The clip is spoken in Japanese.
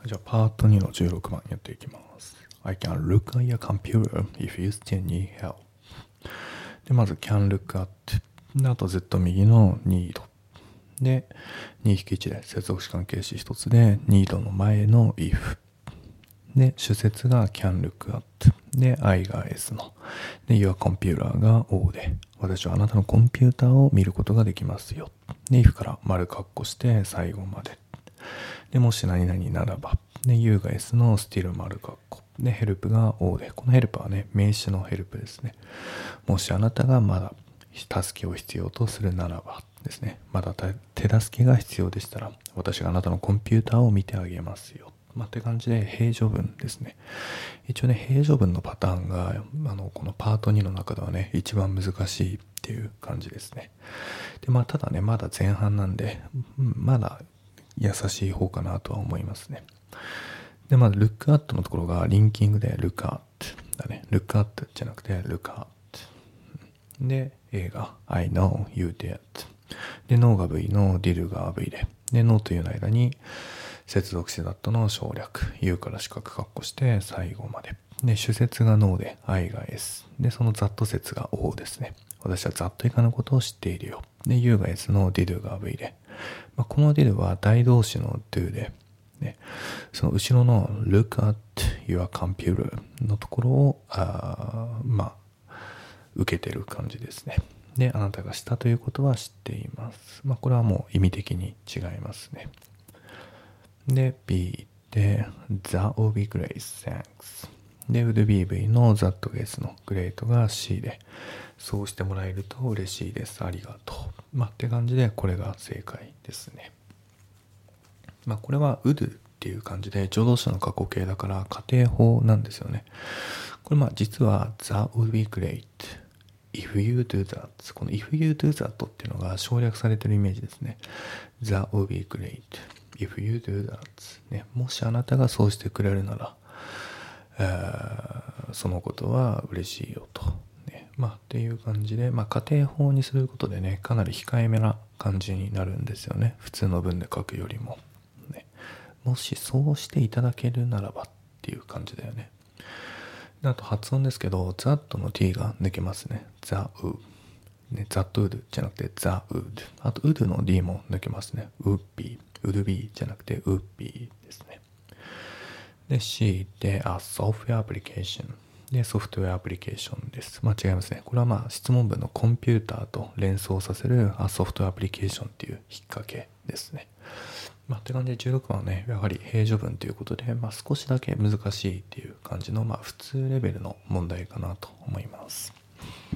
じゃあパート2の16番やっていきます。I can look at your computer if you still need help. で、まず can look at。で、あとずっと右の need。で、2-1で接続詞関係詞一つで need の前の if。で、主節が can look at。で、I が S の。で、your computer が O で、私はあなたのコンピューターを見ることができますよ。で、if から丸括弧して最後まで。で、もし何々ならば。で、U が S の still 丸括弧。で、help が O で、この help はね、名詞の help ですね。もしあなたがまだ助けを必要とするならばですね。まだ手助けが必要でしたら、私があなたのコンピューターを見てあげますよ。って感じで平序文ですね。一応ね、平序文のパターンが、このパート2の中ではね、一番難しいっていう感じですね。で、ただね、まだ前半なんで、まだ優しい方かなとは思いますね。で、まず look at のところがリンキングで look at だね。look at じゃなくて look at。で、A が I know you did。で、No が V の did が V で。で、No というの間に接続詞 that の省略。U から四角括弧して最後まで。で、主節が No で I が S。で、その that 節が O ですね。私は that 以下のことを知っているよ。で、U が S の did が V で。この did は大動詞の do で、ね、その後ろの look at your computer のところを、受けてる感じですね。で、あなたがしたということは知っています。これはもう意味的に違いますね。で、B で That would be great, thanks。で、would be V の That が S の Great が C で、そうしてもらえると嬉しいです。ありがとう。って感じで、これが正解ですね。これは would っていう感じで助動詞の過去形だから仮定法なんですよね。これ実は That would be great if you do that。 この if you do that っていうのが省略されてるイメージですね。That would be great if you do that、ね、もしあなたがそうしてくれるなら、そのことは嬉しいよと、ね、っていう感じで、仮定法にすることでね、かなり控えめな感じになるんですよね。普通の文で書くよりも、ね、もしそうしていただけるならばっていう感じだよね。で、あと発音ですけど that の t が抜けますね。the would、ね、that would じゃなくて the would。 あと would の d も抜けますね。would be じゃなくて would be ですね。で、C で a software application でソフトウェアアプリケーションです。違いますね。これは質問文のコンピューターと連想させるソフトウェアアプリケーションっていう引っ掛けですね。って感じで16番はね、やはり平序文ということで、少しだけ難しいっていう感じの、普通レベルの問題かなと思います。